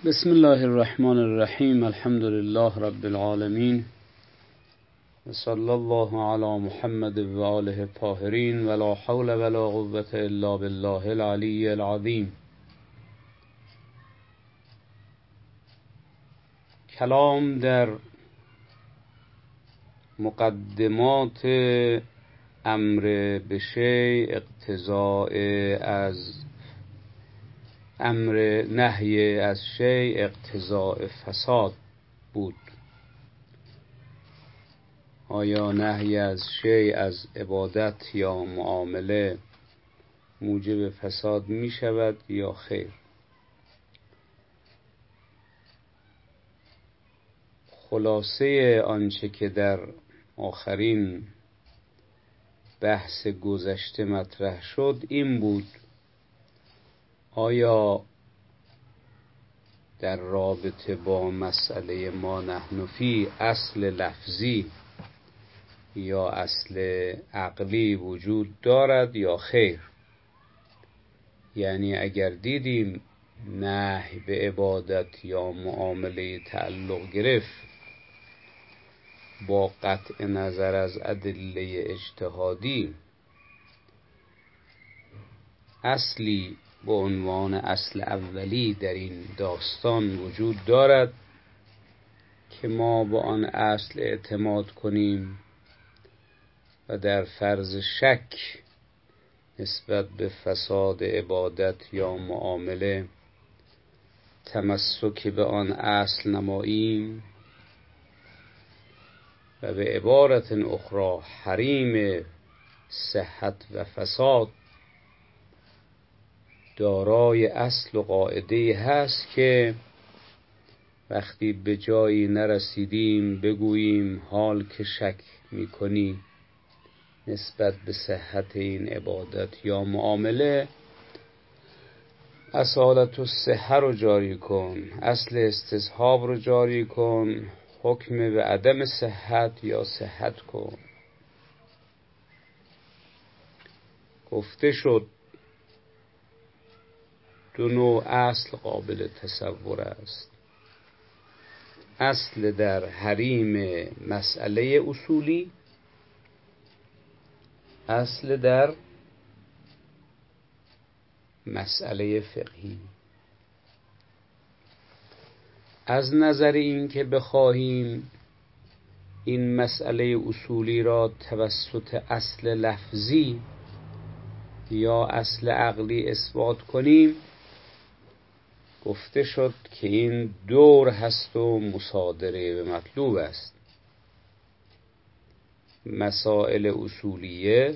بسم الله الرحمن الرحیم. الحمد لله رب العالمین و صلی الله علی محمد و آله الطاهرین ولا حول ولا قوة الا بالله العلی العظیم. کلام در مقدمات امر به شیء اقتضاء از امر نهی از شیء اقتضاء فساد بود. آیا نهی از شیء از عبادت یا معامله موجب فساد می شود یا خیر؟ خلاصه آنچه که در آخرین بحث گذشته مطرح شد این بود: آیا در رابطه با مسئله ما نحن فی اصل لفظی یا اصل عقلی وجود دارد یا خیر؟ یعنی اگر دیدیم نهی به عبادت یا معامله تعلق گرفت، با قطع نظر از ادله اجتهادی اصلی به عنوان اصل اولی در این داستان وجود دارد که ما با آن اصل اعتماد کنیم و در فرض شک نسبت به فساد عبادت یا معامله تمسک به آن اصل نماییم و به عبارت اخرى حریم صحت و فساد دارای اصل و قاعده هست که وقتی به جایی نرسیدیم بگوییم حال که شک میکنی نسبت به صحت این عبادت یا معامله، اصالت الصحه رو جاری کن، اصل استصحاب رو جاری کن، حکم به عدم صحت یا صحت کن. گفته شد دو نوع اصل قابل تصور است: اصل در حریم مسئله اصولی، اصل در مسئله فقهی. از نظر این که بخواهیم این مسئله اصولی را توسط اصل لفظی یا اصل عقلی اثبات کنیم، گفته شد که این دور هست و مصادره به مطلوب است. مسائل اصولیه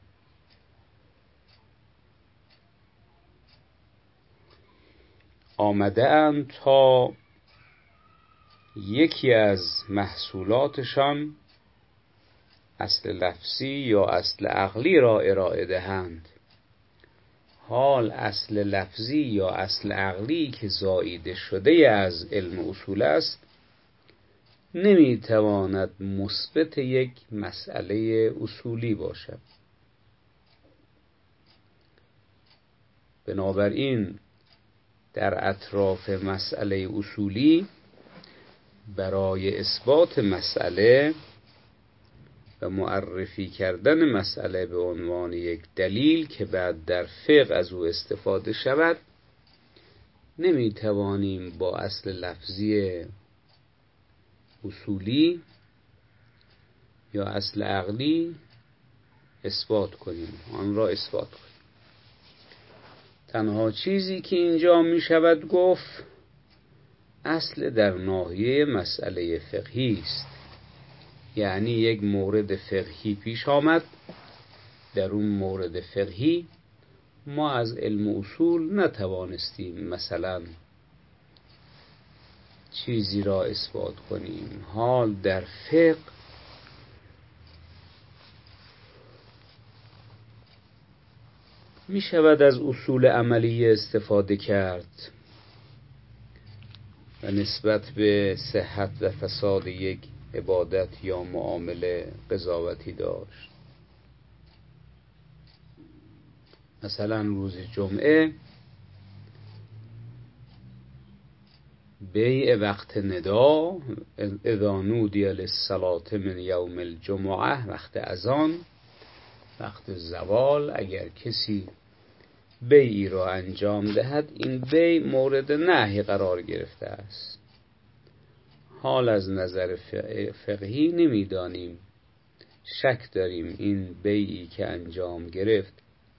آمده اند تا یکی از محصولاتشان اصل لفظی یا اصل عقلی را ارائه دهند. حال اصل لفظی یا اصل عقلی که زاییده شده از علم اصول است نمیتواند مثبت یک مسئله اصولی باشد. بنابراین در اطراف مسئله اصولی برای اثبات مسئله و معرفی کردن مسئله به عنوان یک دلیل که بعد در فقه از او استفاده شود نمیتوانیم با اصل لفظی اصولی یا اصل عقلی اثبات کنیم، آن را اثبات کنیم. تنها چیزی که اینجا می شود گفت اصل در ناحیه مسئله فقهی است. یعنی یک مورد فقهی پیش آمد، در اون مورد فقهی ما از علم اصول نتوانستیم مثلا چیزی را اثبات کنیم. حال در فقه می شود از اصول عملیه استفاده کرد و نسبت به صحت و فساد یک عبادت یا معامله قضاوتی داشت. مثلا روز جمعه بیع وقت ندا، اذا نودی للصلاة من یوم الجمعه، وقت اذان، وقت زوال، اگر کسی بیعی را انجام دهد، این بیع مورد نهی قرار گرفته است. حال از نظر فقهی نمیدانیم، شک داریم این بیعی که انجام گرفت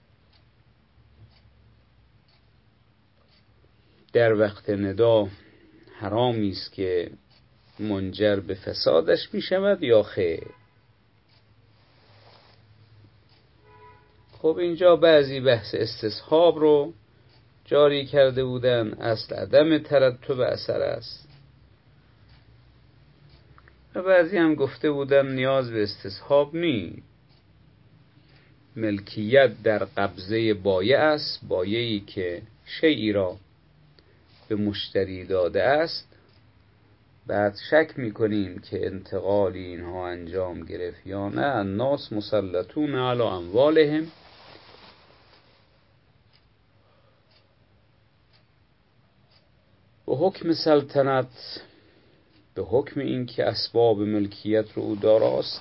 در وقت ندا حرامی است که منجر به فسادش می شود یا خیر. خب اینجا بعضی بحث استصحاب رو جاری کرده بودن. اصل عدم ترتب اثر است و بعضی هم گفته بودن نیاز به استصحاب نیست. ملکیت در قبضه بایع است، بایعی که شیئی را به مشتری داده است، بعد شک میکنیم که انتقال اینها انجام گرفت یا نه. الناس مسلطون علی اموالهم، به حکم سلطنت، به حکم این که اسباب ملکیت رو او داراست،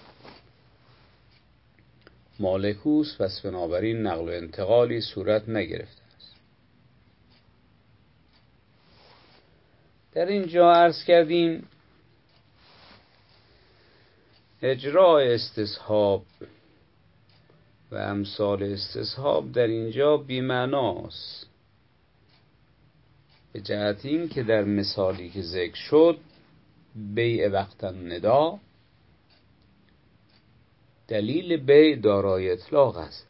مالکوس، پس بنابراین نقل و انتقالی صورت نگرفته است. در اینجا عرض کردیم اجراء استصحاب و امثال استصحاب در اینجا بی‌معناست، به جهت این که در مثالی که ذکر شد بیع وقت الندا، دلیل بیع دارای اطلاق است.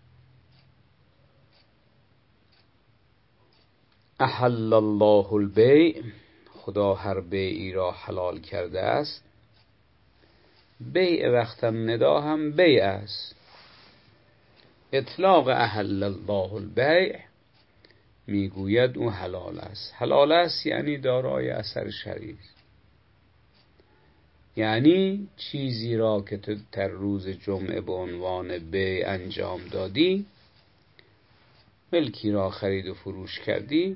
احل الله البیع، خدا هر بیعی را حلال کرده است. بیع وقت الندا هم بیع است. اطلاق احل الله البیع میگوید او حلال است. حلال است یعنی دارای اثر شرعی است، یعنی چیزی را که تو در روز جمعه به عنوان بیع انجام دادی، ملکی را خرید و فروش کردی،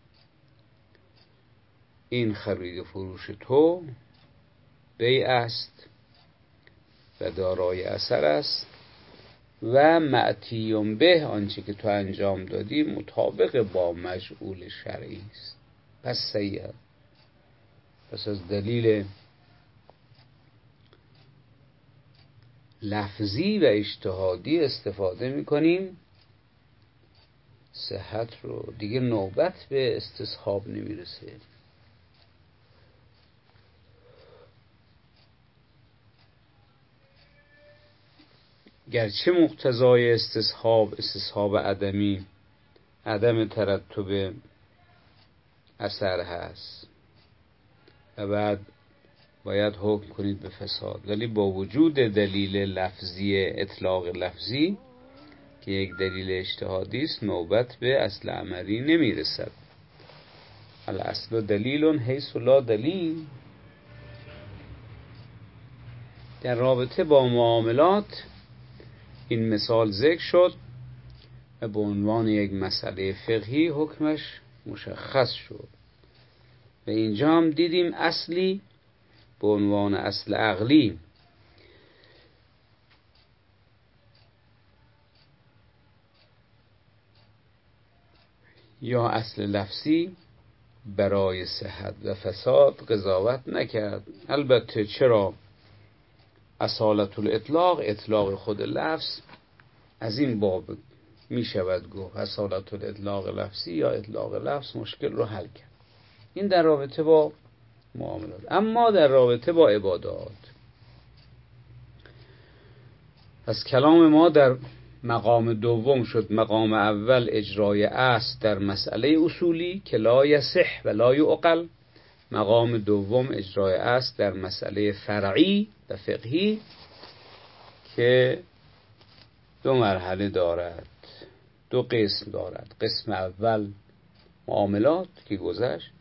این خرید و فروش تو بیع است و دارای اثر است و معتیم به، آنچه که تو انجام دادی مطابق با مجعول شرعی است. پس سیئ، پس از دلیل لفظی و اجتهادی استفاده میکنیم، صحت رو دیگه نوبت به استصحاب نمیرسه. گرچه مقتضای استصحاب عدمی عدم ترتب اثر هست و بعد باید حکم کنید به فساد، ولی با وجود دلیل لفظی، اطلاق لفظی که یک دلیل اجتهادی است، نوبت به اصل عملی نمیرسد. الاصل دلیل حیث لا دلیل. در رابطه با معاملات این مثال ذکر شد و به عنوان یک مسئله فقهی حکمش مشخص شد و اینجا هم دیدیم اصلی به عنوان اصل عقلی یا اصل لفظی برای صحت و فساد قضاوت نکرد. البته چرا اصالت الاطلاق، اطلاق خود لفظ، از این باب می شود گفت اصالت الاطلاق لفظی یا اطلاق لفظ مشکل رو حل کرد. این در رابطه با معاملات. اما در رابطه با عبادات، پس کلام ما در مقام دوم شد. مقام اول اجرای اصل در مسئله اصولی که لا یصح و لا یعقل. مقام دوم اجرای اصل در مسئله فرعی و فقهی که دو مرحله دارد، دو قسم دارد. قسم اول معاملات که گذشت،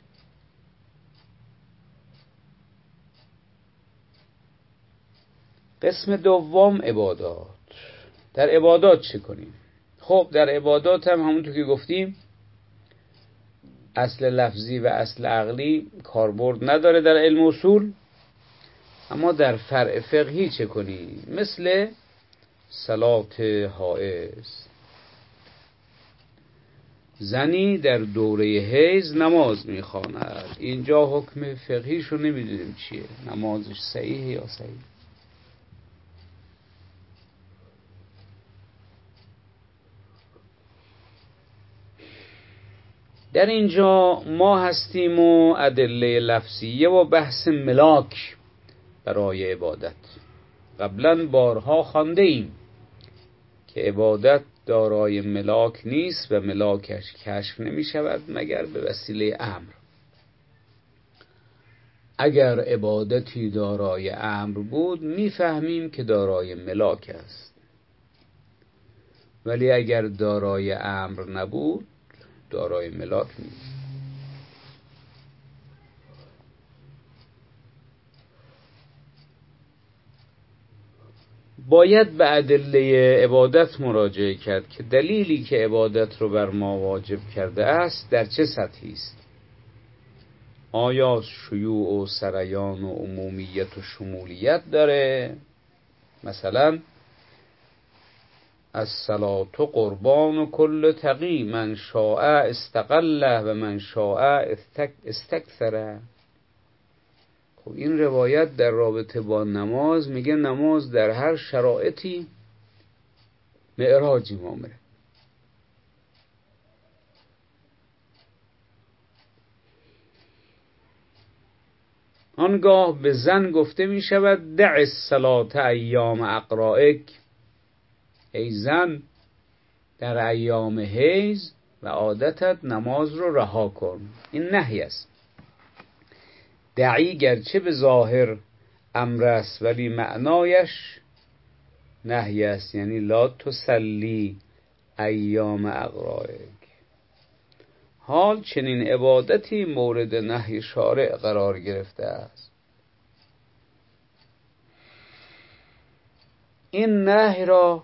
قسم دوم عبادات. در عبادات چه کنیم؟ خب در عبادات هم همونطور که گفتیم اصل لفظی و اصل عقلی کاربرد نداره در علم اصول، اما در فرع فقهی چه کنی؟ مثل صلات حائض. زنی در دوره حیض نماز میخواند، اینجا حکم فقهیشو نمیدونیم چیه، نمازش صحیح یا صحیح. در اینجا ما هستیم و ادله لفظیه و بحث ملاک برای عبادت. قبلا بارها خوانده ایم که عبادت دارای ملاک نیست و ملاکش کشف نمی شود مگر به وسیله امر. اگر عبادتی دارای امر بود میفهمیم که دارای ملاک است، ولی اگر دارای امر نبود دارای ملاک نیست. باید به ادله عبادت مراجعه کرد که دلیلی که عبادت رو بر ما واجب کرده است در چه سطحی است. آیا شیوع و سریان و عمومیت و شمولیت داره؟ مثلا الصلاة قربان کل تقی من شاء استقله و من شاء استکثره. خب این روایت در رابطه با نماز میگه نماز در هر شرایطی معراج ما میره. آنگاه به زن گفته می شود دع الصلاة ایام اقرائک، ای زن در ایام حیض و عادتت نماز رو رها کن. این نهی است. دعی گرچه به ظاهر امر است ولی معنایش نهی است، یعنی لا تصلی ایام اقرائک. حال چنین عبادتی مورد نهی شارع قرار گرفته است. این نهی را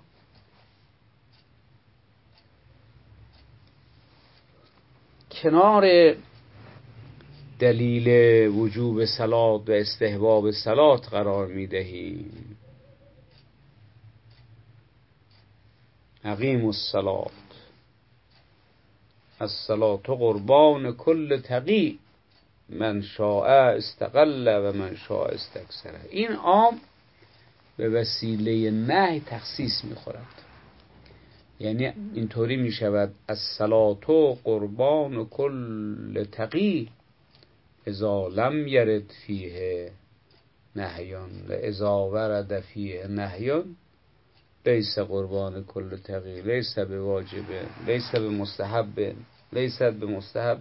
کنار دلیل وجوب صلات و استحباب صلات قرار می‌دهیم. اقیموا الصلاة الصلاة قربان کل تقی من شاء استقل و من شاء استکثر. این عام به وسیله نهی تخصیص می‌خورد، یعنی اینطوری می‌شود الصلاة قربان کل تقی اذا لم یرد فیه نهیان و اذا ورد فیه نهیان لیس قربان کل تقی لیس به واجب لیس به مستحب لیست به مستحب.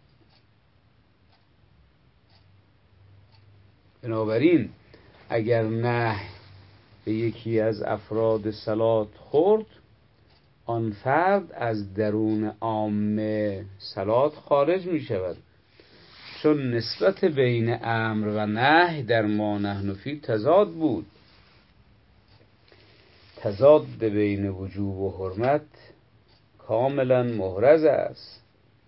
بنابراین اگر نهی به یکی از افراد صلات خورد، آن فرد از درون عامه صلات خارج می شود، چون نسبت بین امر و نهی در ما نحن فی تضاد بود. تضاد بین وجوب و حرمت کاملا محرز است.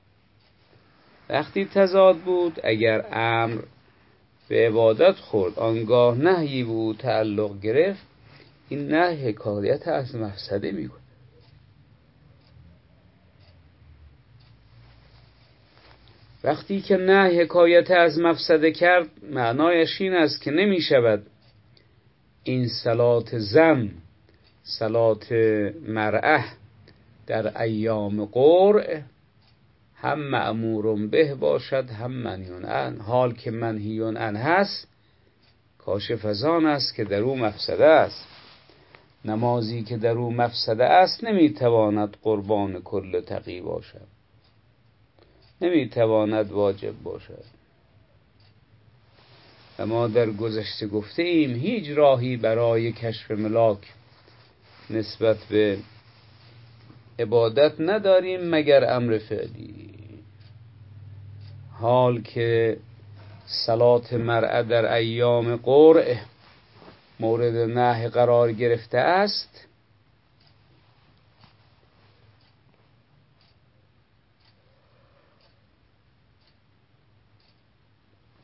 وقتی تضاد بود، اگر امر به عبادت خورد آنگاه نهی بود تعلق گرفت، این نهی حکایت از مفسده میکنه. وقتی که نهی حکایت از مفسده کرد، معنایش این است که نمی شود این صلات زن، صلات مرأه در ایام قرء هم مأمور به باشد هم منهی عنه. حال که منهی عنه هست کاشف از آن است که در او مفسده است. نمازی که در او مفسده است نمیتواند قربان کل تقی باشد، نمیتواند واجب باشد. و ما در گذشته گفته ایم هیچ راهی برای کشف ملاک نسبت به عبادت نداریم مگر امر فعلی. حال که صلات مرأه در ایام قرء مورد نهی قرار گرفته است،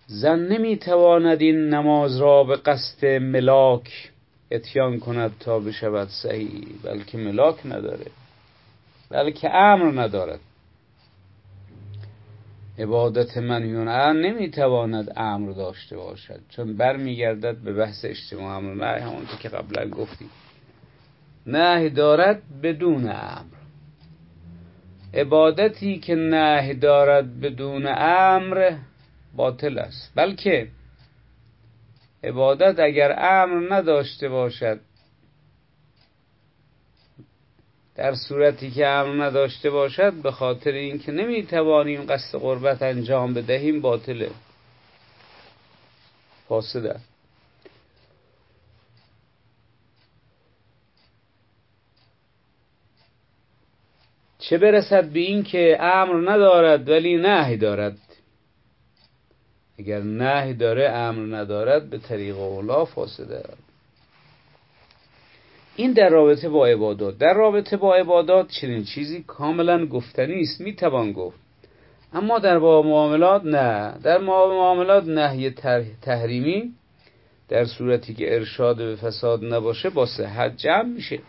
زن نمیتواند این نماز را به قصد ملاک اتیان کند تا بشود صحیح، بلکه ملاک نداره، بلکه امر ندارد. عبادت منهی عنها نمیتواند امر داشته باشد، چون برمیگردد به بحث اجتماع امر نهی، همونطور که قبلا گفتیم. نهی دارد بدون امر. عبادتی که نهی دارد بدون امر باطل است. بلکه عبادت اگر امر نداشته باشد، در صورتی که امر نداشته باشد، به خاطر اینکه نمیتوانیم قصد قربت انجام بدهیم، باطله، فاسده. چه برسد به این که امر ندارد ولی نهی دارد. اگر نهی داره امر ندارد، به طریق اولا فاسده. این در رابطه با عبادات. در رابطه با عبادات چنین چیزی کاملا گفتنی است، میتوان گفت. اما در با معاملات نه. در معاملات نهی تحریمی در صورتی که ارشاد به فساد نباشه با صحت جمع میشه،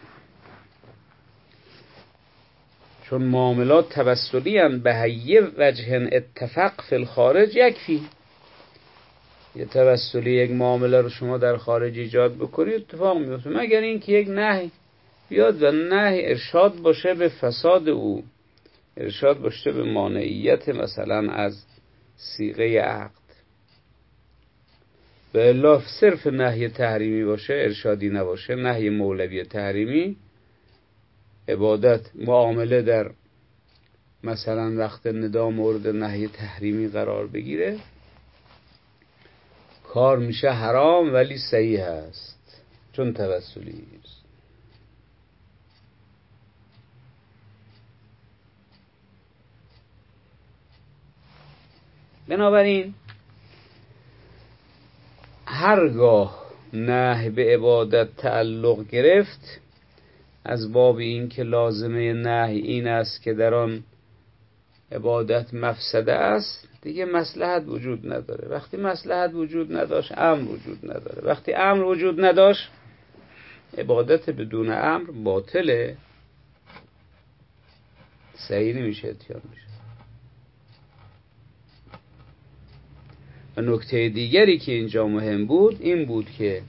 چون معاملات توسلی ان به هیه وجه اتفق فی الخارج یکفی. یه توسلی یک معامله رو شما در خارج ایجاد بکنید اتفاق میفته، مگر اینکه یک نهی بیاد و نهی ارشاد باشه به فساد او، ارشاد باشه به مانعیت مثلا از صیغه عقد. به الا صرف نهی تحریمی باشه، ارشادی نباشه، نهی مولوی تحریمی، عبادت معامله در مثلا وقت ندا مورد نهی تحریمی قرار بگیره، کار میشه حرام ولی صحیح هست، چون توسلی است. بنابراین هرگاه نهی به عبادت تعلق گرفت، از باب این که لازمه نهی این است که در آن عبادت مفسده است، دیگه مصلحت وجود نداره. وقتی مصلحت وجود نداشت، امر وجود نداره. وقتی امر وجود نداشت، عبادت بدون امر باطله، صحیح نمیشه، اتیان میشه. و نکته دیگری که اینجا مهم بود این بود که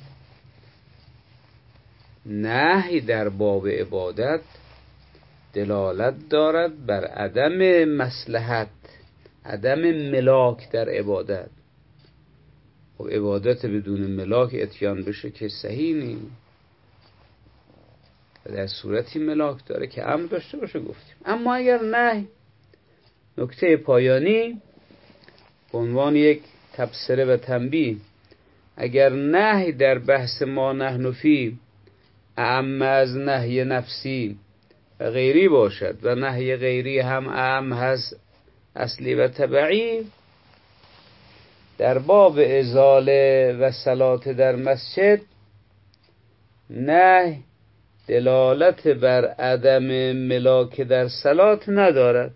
نهی در باب عبادت دلالت دارد بر عدم مصلحت، عدم ملاک در عبادت. خب عبادت بدون ملاک اتیان بشه که صحیح نیست. و در صورتی ملاک داره که امر داشته باشه گفتیم. اما اگر نهی، نکته پایانی به عنوان یک تبصره و تنبیه، اگر نهی در بحث ما نحن فی اعم از نهی نفسی و غیری باشد و نهی غیری هم اعم هست اصلی و تبعی، در باب ازاله و صلات در مسجد نهی دلالت بر عدم ملاک در صلات ندارد.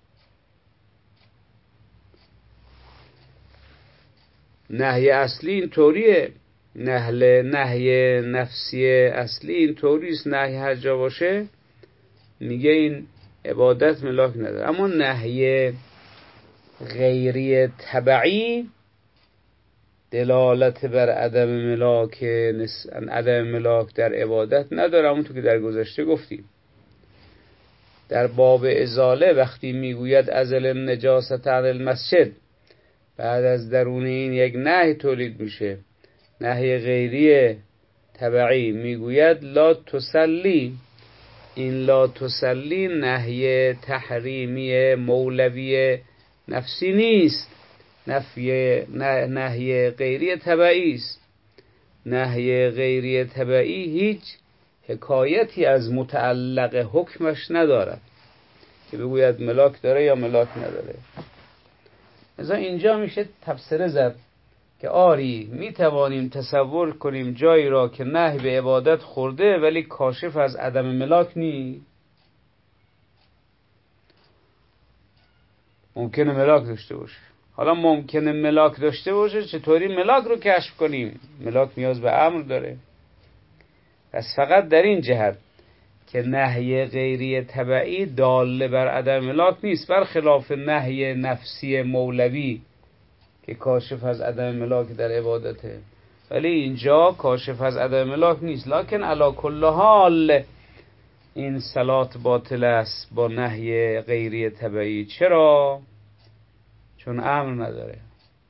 نهی اصلی این طوریه، نهی نفسی اصلی این طوریست، نهی هر جا باشه میگه این عبادت ملاک نداره. اما نهی غیری تبعی دلالت بر عدم ملاک در عبادت نداره. همونطور که در گذشته گفتیم در باب ازاله وقتی میگوید ازل النجاست عن المسجد، بعد از درون این یک نهی تولید میشه، نهی غیری تبعی میگوید لا تسلی. این لا تسلی نهی تحریمی مولوی نفسی نیست، نهی غیری تبعی است. نهی غیری تبعی هیچ حکایتی از متعلق حکمش ندارد که بگوید ملاک داره یا ملاک نداره. از اینجا میشه تفسیر زد که آری میتوانیم تصور کنیم جایی را که نهی به عبادت خورده ولی کاشف از عدم ملاک نیست. ممکنه ملاک داشته باشه. حالا ممکنه ملاک داشته باشه، چطوری ملاک رو کشف کنیم؟ ملاک نیاز به امر داره. پس فقط در این جهت که نهی غیری تبعی داله بر عدم ملاک نیست، برخلاف نهی نفسی مولوی که کاشف از عدم ملاک در عبادته، ولی اینجا کاشف از عدم ملاک نیست. لکن علی کل حال این صلات باطل است با نهی غیری تبعی. چرا؟ چون امر نداره.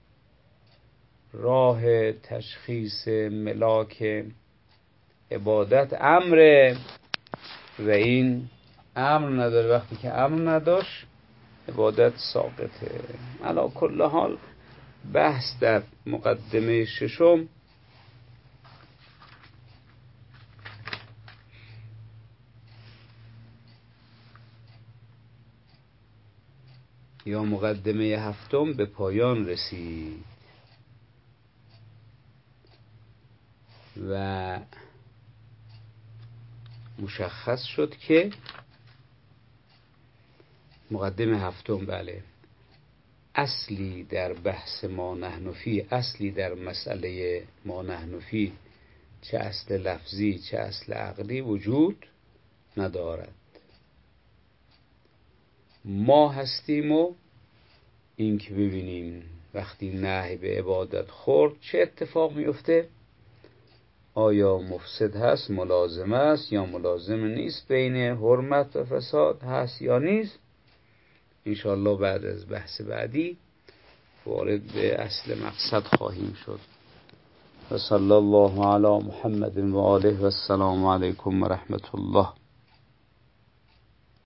راه تشخیص ملاک عبادت امره و این امر نداره. وقتی که امر نداشت عبادت ساقطه. علی کل حال بحث در مقدمه ششم یا مقدمه هفتم به پایان رسید و مشخص شد که مقدمه هفتم بله اصلی در بحث ما نحن فی، اصلی در مسئله ما نحن فی، چه اصل لفظی چه اصل عقلی وجود ندارد. ما هستیم و این که ببینیم وقتی نهی به عبادت خورد چه اتفاق میفته، آیا مفسد هست، ملازم است یا ملازم نیست، بین حرمت و فساد هست یا نیست. انشاءالله بعد از بحث بعدی وارد به اصل مقصد خواهیم شد. و صلی الله علی محمد و آله و السلام علیکم و رحمت الله.